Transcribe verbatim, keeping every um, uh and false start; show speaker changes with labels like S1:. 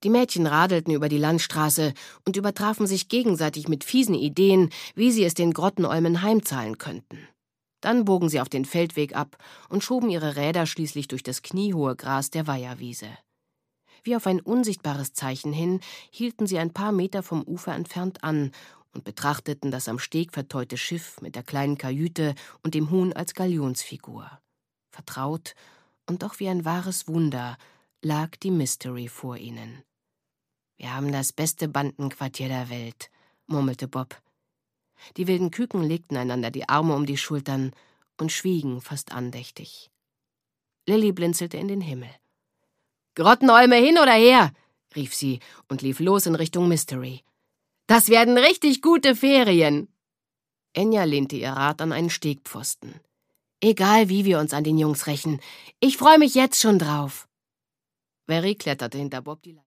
S1: Die Mädchen radelten über die Landstraße und übertrafen sich gegenseitig mit fiesen Ideen, wie sie es den Grottenolmen heimzahlen könnten. Dann bogen sie auf den Feldweg ab und schoben ihre Räder schließlich durch das kniehohe Gras der Weiherwiese. Wie auf ein unsichtbares Zeichen hin hielten sie ein paar Meter vom Ufer entfernt an und betrachteten das am Steg verteute Schiff mit der kleinen Kajüte und dem Huhn als Galionsfigur. Vertraut und doch wie ein wahres Wunder lag die Mystery vor ihnen. »Wir haben das beste Bandenquartier der Welt«, murmelte Bob. Die wilden Küken legten einander die Arme um die Schultern und schwiegen fast andächtig. Lilly blinzelte in den Himmel. »Grottenolme hin oder her«, rief sie und lief los in Richtung Mystery. »Das werden richtig gute Ferien!« Enya lehnte ihr Rad an einen Stegpfosten. »Egal, wie wir uns an den Jungs rächen, ich freue mich jetzt schon drauf.« Very kletterte hinter Bob die